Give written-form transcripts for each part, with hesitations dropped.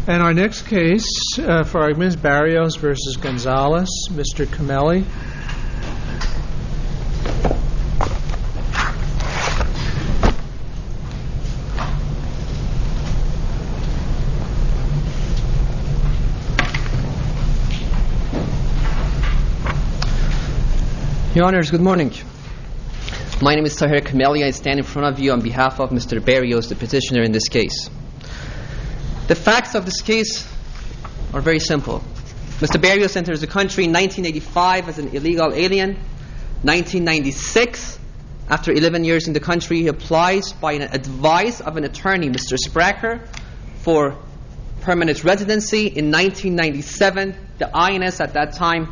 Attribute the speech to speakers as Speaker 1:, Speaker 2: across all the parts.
Speaker 1: And our next case for argument is Barrios versus Gonzalez. Mr. Camelli.
Speaker 2: Your Honors, good morning. My name is Tahir Camelli. I stand in front of you on behalf of Mr. Barrios, the petitioner in this case. The facts of this case are very simple. Mr. Barrios enters the country in 1985 as an illegal alien. 1996, after 11 years in the country, he applies by an advice of an attorney, Mr. Spraker, for permanent residency. In 1997, the INS at that time,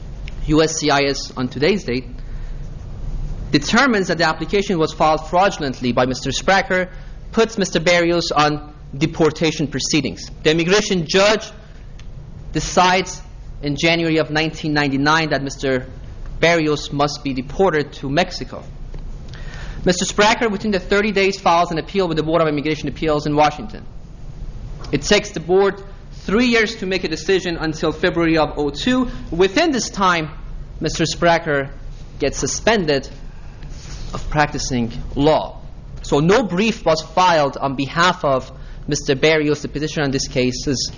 Speaker 2: USCIS on today's date, determines that the application was filed fraudulently by Mr. Spraker, puts Mr. Barrios on deportation proceedings. The immigration judge decides in January of 1999 that Mr. Barrios must be deported to Mexico. Mr. Spraker, within the 30 days, files an appeal with the Board of Immigration Appeals in Washington. It takes the board 3 years to make a decision until February of 2002. Within this time, Mr. Spraker gets suspended of practicing law. So no brief was filed on behalf of Mr. Barrios, the petitioner in this case's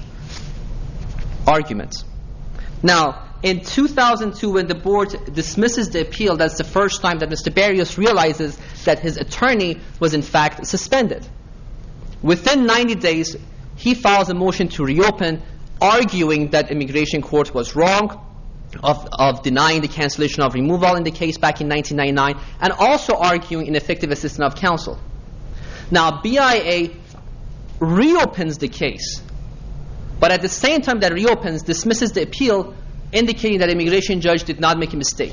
Speaker 2: arguments. Now, in 2002, when the board dismisses the appeal, that's the first time that Mr. Barrios realizes that his attorney was in fact suspended. Within 90 days, he files a motion to reopen, arguing that immigration court was wrong, of denying the cancellation of removal in the case back in 1999, and also arguing ineffective assistance of counsel. Now, BIA reopens the case, but at the same time that reopens, dismisses the appeal, indicating that the immigration judge did not make a mistake.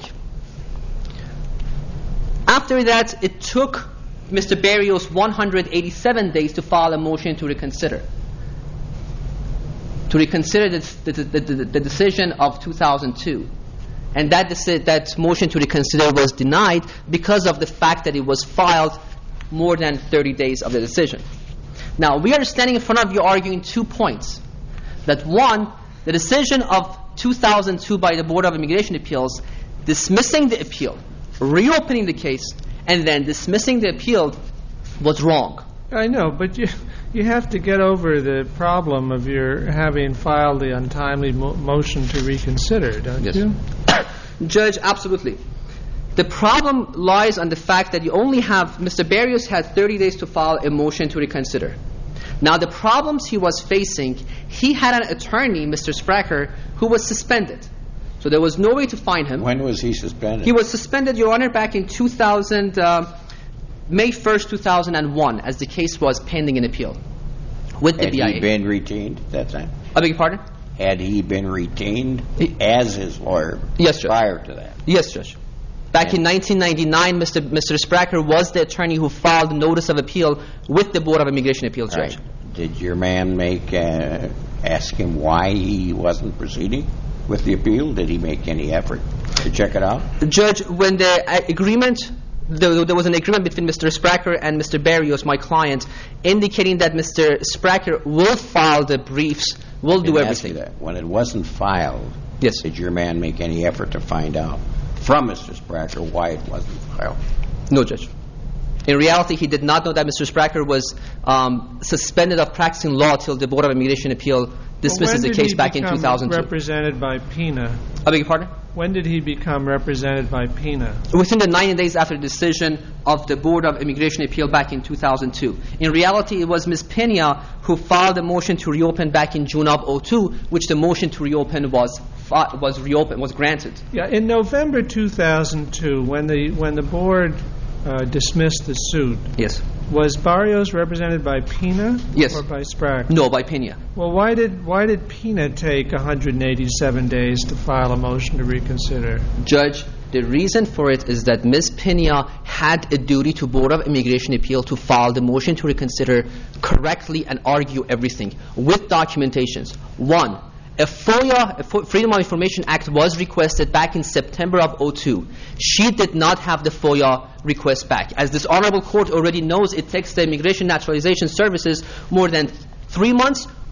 Speaker 2: After that, it took Mr. Barrios 187 days to file a motion to reconsider. To reconsider the decision of 2002. And that motion to reconsider was denied because of the fact that it was filed more than 30 days of the decision. Now, we are standing in front of you arguing 2 points. That one, the decision of 2002 by the Board of Immigration Appeals, dismissing the appeal, reopening the case, and then dismissing the appeal was wrong.
Speaker 1: I know, but you have to get over the problem of your having filed the untimely motion to reconsider, don't you?
Speaker 2: Judge, absolutely. The problem lies on the fact that you only have, Mr. Barrios had 30 days to file a motion to reconsider. Now, the problems he was facing, he had an attorney, Mr. Spraker, who was suspended. So there was no way to find him.
Speaker 3: When was he suspended?
Speaker 2: He was suspended, Your Honor, back in May 1st, 2001, as the case was pending in appeal with the BIA.
Speaker 3: Had he been retained at that time?
Speaker 2: I beg your pardon?
Speaker 3: Had he been retained as his lawyer prior to that?
Speaker 2: Yes, Judge. Back in 1999, Mr. Spraker was the attorney who filed the notice of appeal with the Board of Immigration Appeals, Judge.
Speaker 3: Right. Did your man ask him why he wasn't proceeding with the appeal? Did he make any effort to check it out?
Speaker 2: Judge, when the agreement... There was an agreement between Mr. Spraker and Mr. Barrios, my client, indicating that Mr. Spraker will file the briefs, will do everything.
Speaker 3: When it wasn't filed,
Speaker 2: yes,
Speaker 3: did your man make any effort to find out from Mr. Spraker why it wasn't filed?
Speaker 2: No, Judge. In reality, he did not know that Mr. Spraker was suspended of practicing law till the Board of Immigration Appeal dismisses the case back in 2002.
Speaker 1: When did he become represented by PINA?
Speaker 2: I beg your pardon?
Speaker 1: When did he become represented by PINA?
Speaker 2: Within the 90 days after the decision of the Board of Immigration Appeal back in 2002. In reality, it was Ms. Pena who filed a motion to reopen back in June of 2002, which the motion to reopen was granted.
Speaker 1: Yeah, in November 2002, when the board dismissed the suit,
Speaker 2: yes,
Speaker 1: was Barrios represented by Pena?
Speaker 2: Yes.
Speaker 1: Or by Spraker?
Speaker 2: No, by Pena.
Speaker 1: Well, why did Pena take 187 days to file a motion to reconsider?
Speaker 2: Judge, the reason for it is that Ms. Pena had a duty to Board of Immigration Appeal to file the motion to reconsider correctly and argue everything with documentations. One, a FOIA, a Freedom of Information Act, was requested back in September of 2002. She did not have the FOIA request back. As this Honorable Court already knows, it takes the Immigration Naturalization Services more than 3 months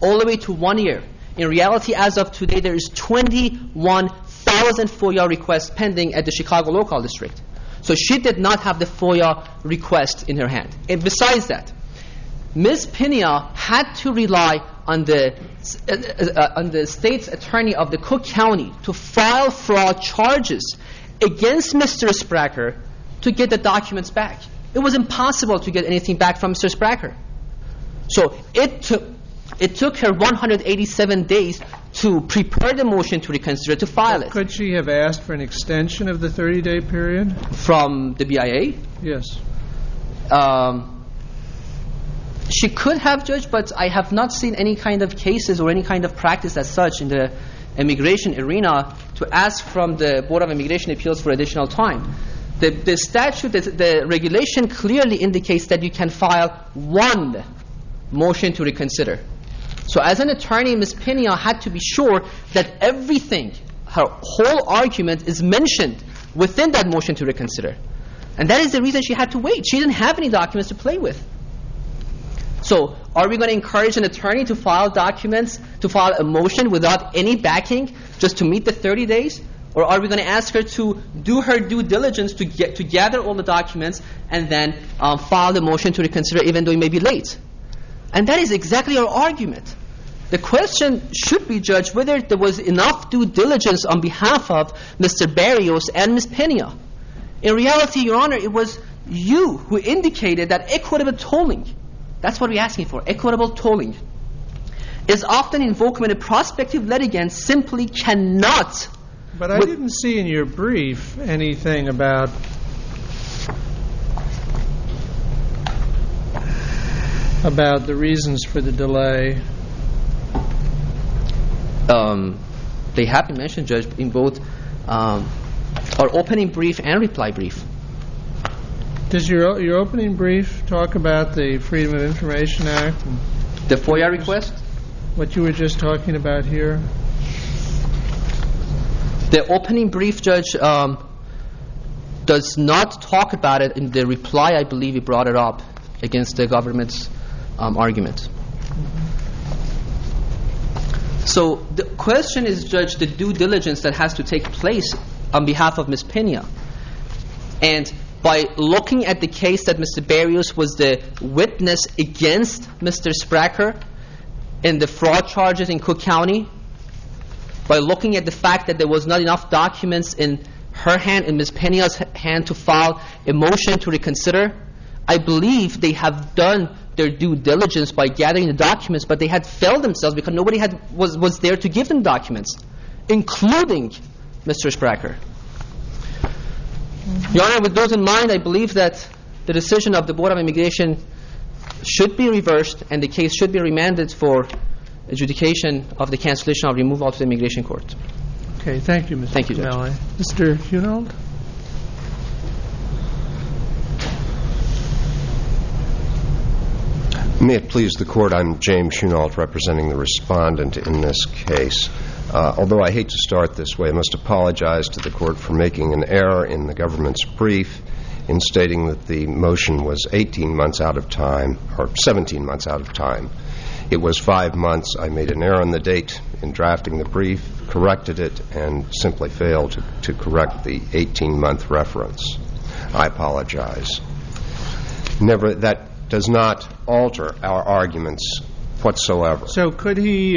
Speaker 2: all the way to 1 year. In reality, as of today, there is 21,000 FOIA requests pending at the Chicago Local District. So she did not have the FOIA request in her hand. And besides that, Ms. Pena had to rely on the state's attorney of the Cook County to file fraud charges against Mr. Spraker to get the documents back. It was impossible to get anything back from Mr. Spraker. So it took her 187 days to prepare the motion to reconsider, to file it.
Speaker 1: Could she have asked for an extension of the 30-day period?
Speaker 2: From the BIA?
Speaker 1: Yes.
Speaker 2: She could have, Judge, but I have not seen any kind of cases or any kind of practice as such in the immigration arena to ask from the Board of Immigration Appeals for additional time. The statute, the regulation clearly indicates that you can file one motion to reconsider. So as an attorney, Ms. Pena had to be sure that everything, her whole argument, is mentioned within that motion to reconsider. And that is the reason she had to wait. She didn't have any documents to play with. So are we going to encourage an attorney to file documents, to file a motion without any backing just to meet the 30 days? Or are we going to ask her to do her due diligence to gather all the documents and then file the motion to reconsider even though it may be late? And that is exactly our argument. The question should be, Judge, whether there was enough due diligence on behalf of Mr. Barrios and Ms. Pena. In reality, Your Honor, it was you who indicated that equitable tolling, that's what we're asking for, equitable tolling, is often invoked when a prospective litigant simply cannot.
Speaker 1: But I didn't see in your brief anything about the reasons for the delay.
Speaker 2: They have been mentioned, Judge, in both our opening brief and reply brief.
Speaker 1: Does your opening brief talk about the Freedom of Information Act?
Speaker 2: The FOIA request?
Speaker 1: What you were just talking about here?
Speaker 2: The opening brief, Judge, does not talk about it. In the reply, I believe he brought it up against the government's argument. So the question is, Judge, the due diligence that has to take place on behalf of Ms. Pena. And by looking at the case that Mr. Barrios was the witness against Mr. Spraker in the fraud charges in Cook County, by looking at the fact that there was not enough documents in her hand, in Ms. Pena's hand, to file a motion to reconsider, I believe they have done their due diligence by gathering the documents, but they had failed themselves because nobody was there to give them documents, including Mr. Spraker. Your Honor, with those in mind, I believe that the decision of the Board of Immigration should be reversed and the case should be remanded for adjudication of the cancellation of removal to the Immigration Court.
Speaker 1: Okay, thank you, Mr.
Speaker 2: Thank you, Judge.
Speaker 1: Mr. Hunold?
Speaker 4: May it please the Court, I'm James Hunold, representing the respondent in this case. Although I hate to start this way, I must apologize to the Court for making an error in the government's brief in stating that the motion was 18 months out of time, or 17 months out of time. It was 5 months. I made an error on the date in drafting the brief, corrected it, and simply failed to correct the 18-month reference. I apologize. That does not alter our arguments whatsoever.
Speaker 1: So could he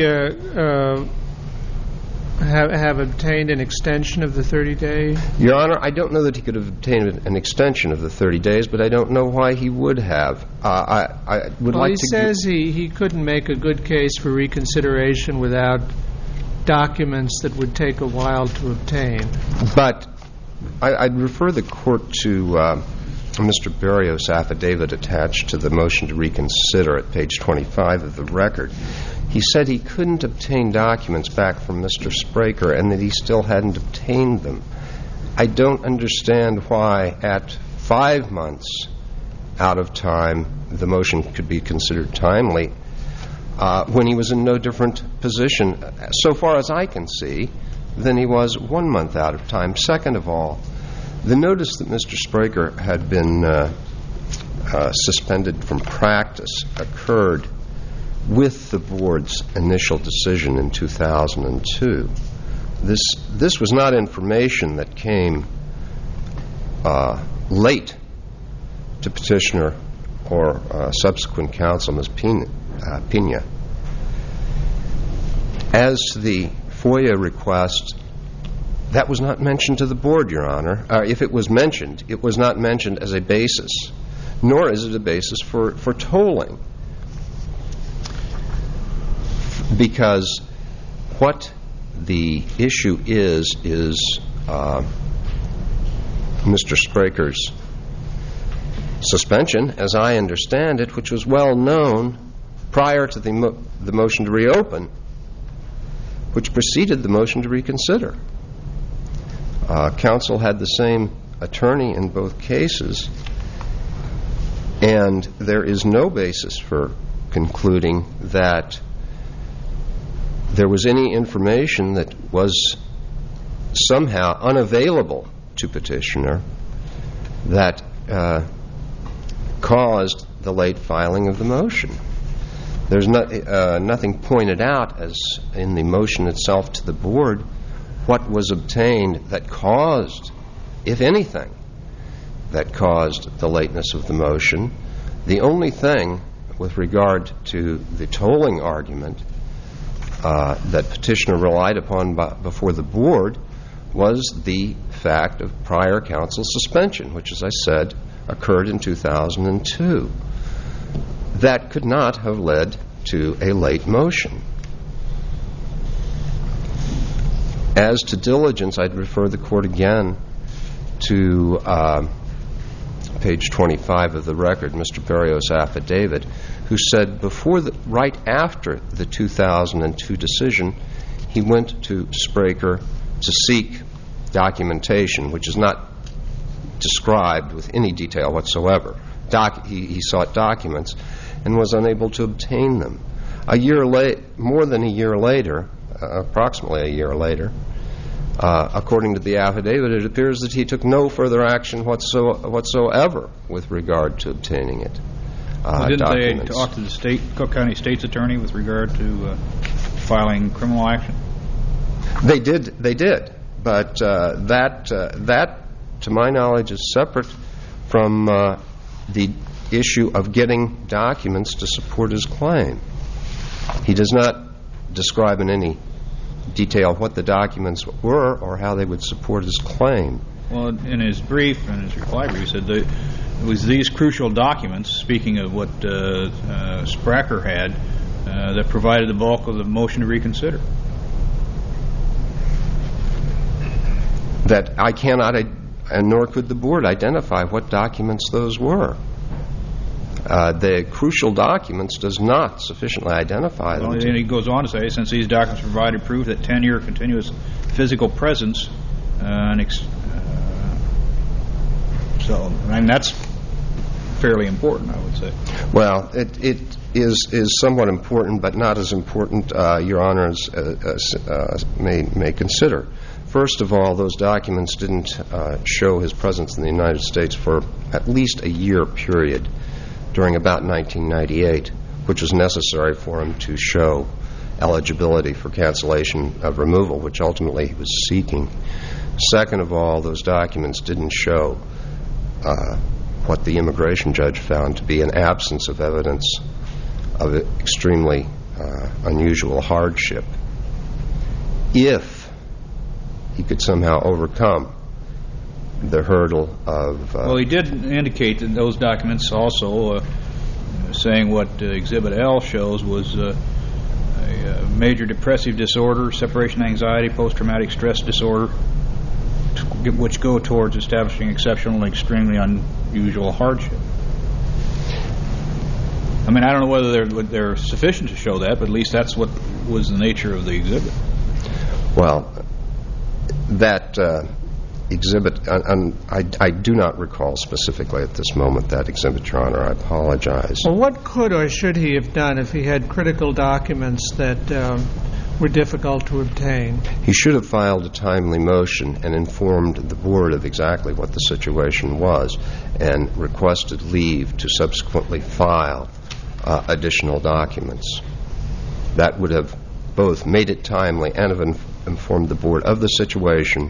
Speaker 1: have obtained an extension of the 30 days?
Speaker 4: Your Honor, I don't know that he could have obtained an extension of the 30 days, but I don't know why he would have.
Speaker 1: He says he couldn't make a good case for reconsideration without documents that would take a while to obtain.
Speaker 4: But I'd refer the Court to Mr. Barrios' affidavit attached to the motion to reconsider at page 25 of the record. He said he couldn't obtain documents back from Mr. Spraker and that he still hadn't obtained them. I don't understand why at 5 months out of time the motion could be considered timely when he was in no different position, so far as I can see, than he was 1 month out of time. Second of all, the notice that Mr. Spraker had been suspended from practice occurred with the board's initial decision in 2002. This was not information that came late to petitioner or subsequent counsel, Ms. Pena. As to the FOIA request, that was not mentioned to the board, Your Honor. If it was mentioned, it was not mentioned as a basis, nor is it a basis for tolling. Because what the issue is Mr. Spraker's suspension, as I understand it, which was well known prior to the motion to reopen, which preceded the motion to reconsider. Counsel had the same attorney in both cases, and there is no basis for concluding that there was any information that was somehow unavailable to petitioner that caused the late filing of the motion. There's nothing pointed out as in the motion itself to the board what was obtained that caused, if anything, that caused the lateness of the motion. The only thing with regard to the tolling argument that petitioner relied upon before the board was the fact of prior counsel suspension, which, as I said, occurred in 2002. That could not have led to a late motion. As to diligence, I'd refer the court again to page 25 of the record, Mr. Berrios' affidavit, who said right after the 2002 decision, he went to Spraker to seek documentation, which is not described with any detail whatsoever. He sought documents and was unable to obtain them. More than a year later, approximately a year later, according to the affidavit, it appears that he took no further action whatsoever with regard to obtaining it.
Speaker 5: Didn't
Speaker 4: documents.
Speaker 5: They talk to the Cook County State's attorney with regard to filing criminal action?
Speaker 4: They did, but that, to my knowledge, is separate from the issue of getting documents to support his claim. He does not describe in any detail what the documents were or how they would support his claim.
Speaker 5: Well, in his brief, in his reply brief, he said that it was these crucial documents, speaking of what Spraker had, that provided the bulk of the motion to reconsider.
Speaker 4: That I cannot, and nor could the board, identify what documents those were. The crucial documents does not sufficiently identify them.
Speaker 5: Well, and he goes on to say, since these documents provided proof that 10-year continuous physical presence, so I mean that's fairly important, I would say.
Speaker 4: Well, it is somewhat important, but not as important, Your Honors, may consider. First of all, those documents didn't show his presence in the United States for at least a year period during about 1998, which was necessary for him to show eligibility for cancellation of removal, which ultimately he was seeking. Second of all, those documents didn't show what the immigration judge found to be an absence of evidence of extremely unusual hardship. If he could somehow overcome the hurdle of...
Speaker 5: well, he did indicate that those documents also, saying what Exhibit L shows was a major depressive disorder, separation anxiety, post-traumatic stress disorder, which go towards establishing exceptional and extremely unusual hardship. I mean, I don't know whether they're sufficient to show that, but at least that's what was the nature of the exhibit.
Speaker 4: Well, that exhibit, I do not recall specifically at this moment that exhibit, Your Honor. I apologize.
Speaker 1: Well, what could or should he have done if he had critical documents that were difficult to obtain?
Speaker 4: He should have filed a timely motion and informed the board of exactly what the situation was and requested leave to subsequently file additional documents. That would have both made it timely and have informed the Board of the situation,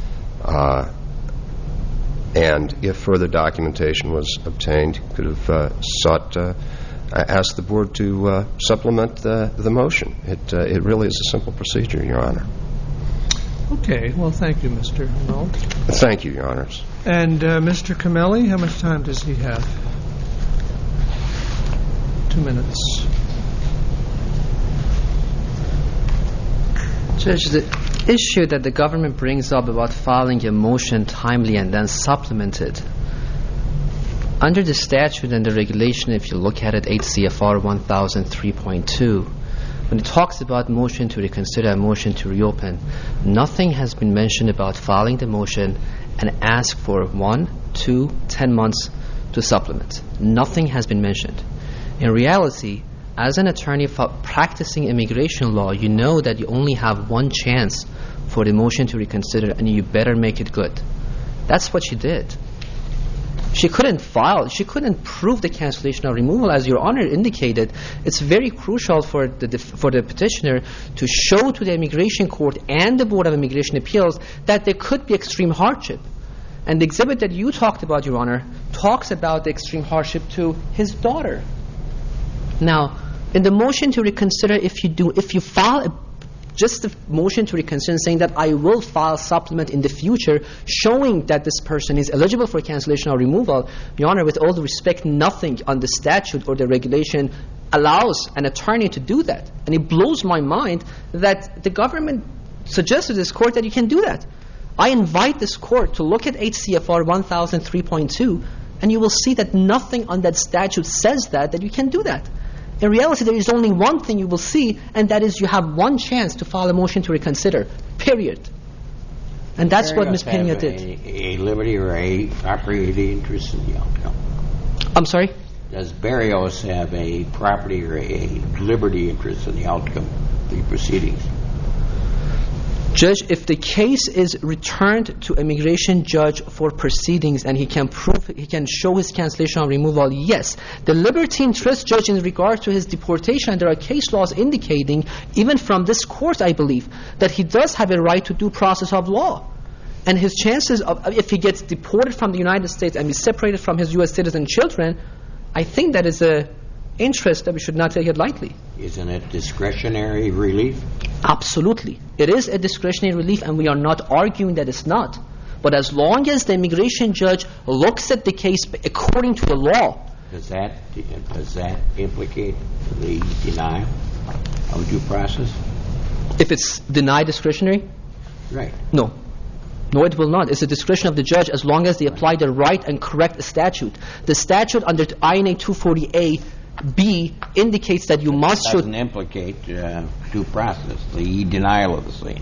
Speaker 4: and if further documentation was obtained, could have asked the Board to supplement the motion. It really is a simple procedure, Your Honor.
Speaker 1: Okay. Well, thank you, Mr. Hunold.
Speaker 4: Thank you, Your Honors.
Speaker 1: And Mr. Camelli, how much time does he have? 2 minutes.
Speaker 2: Judge, the issue that the government brings up about filing a motion timely and then supplemented, under the statute and the regulation, if you look at it, 8 CFR 1003.2, when it talks about motion to reconsider and motion to reopen, nothing has been mentioned about filing the motion and ask for 1, 2, 10 months to supplement. Nothing has been mentioned. In reality, as an attorney practicing immigration law, you know that you only have one chance for the motion to reconsider, and you better make it good. That's what she did. She couldn't prove the cancellation or removal. As Your Honor indicated, it's very crucial for the petitioner to show to the immigration court and the Board of Immigration Appeals that there could be extreme hardship. And the exhibit that you talked about, Your Honor, talks about the extreme hardship to his daughter. Now, in the motion to reconsider, if you file just a motion to reconsider saying that I will file supplement in the future showing that this person is eligible for cancellation or removal, Your Honor, with all due respect, nothing on the statute or the regulation allows an attorney to do that. And it blows my mind that the government suggested to this court that you can do that. I invite this court to look at 8 CFR 1003.2, and you will see that nothing on that statute says that you can do that. In reality, there is only one thing you will see, and that is you have one chance to file a motion to reconsider, period. And that's what Ms. Pena did.
Speaker 3: A liberty or a property interest in the outcome?
Speaker 2: I'm sorry?
Speaker 3: Does Berrios have a property or a liberty interest in the outcome of the proceedings?
Speaker 2: Judge, if the case is returned to immigration judge for proceedings and he can show his cancellation or removal, yes. The liberty interest, Judge, in regard to his deportation, there are case laws indicating, even from this court, I believe, that he does have a right to due process of law. And his chances of, if he gets deported from the United States and is separated from his U.S. citizen children, I think that is an interest that we should not take it lightly.
Speaker 3: Isn't it discretionary relief?
Speaker 2: Absolutely. It is a discretionary relief, and we are not arguing that it's not. But as long as the immigration judge looks at the case according to the law.
Speaker 3: Does that implicate the denial of due process?
Speaker 2: If it's denied discretionary?
Speaker 3: Right.
Speaker 2: No. No, it will not. It's the discretion of the judge as long as they apply the right and correct statute. The statute under INA 240A B indicates that you must show...
Speaker 3: Doesn't implicate due process, the denial of the same.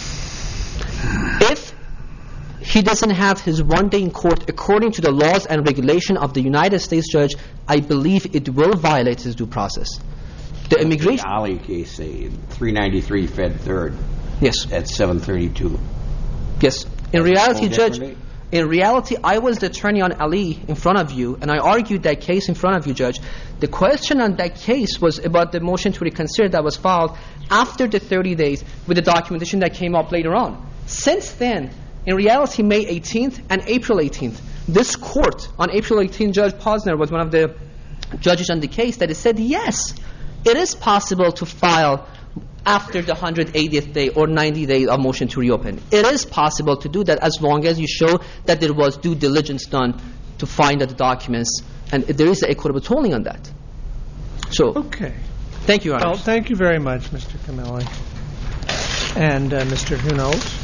Speaker 2: If he doesn't have his 1 day in court according to the laws and regulation of the United States judge, I believe it will violate his due process. The immigration...
Speaker 3: The Ali case, 393 Fed 3rd.
Speaker 2: Yes.
Speaker 3: At 732.
Speaker 2: Yes. In reality, Judge... In reality, I was the attorney on Ali in front of you, and I argued that case in front of you, Judge. The question on that case was about the motion to reconsider that was filed after the 30 days with the documentation that came up later on. Since then, in reality, May 18th and April 18th, this court, on April 18th, Judge Posner was one of the judges on the case that said, yes, it is possible to file after the 180th day or 90 days of motion to reopen. It is possible to do that as long as you show that there was due diligence done to find out the documents, and there is equitable tolling on that. So,
Speaker 1: okay.
Speaker 2: Thank you, Your Honor.
Speaker 1: Well, thank you very much, Mr. Camelli. And Mr. Hunold.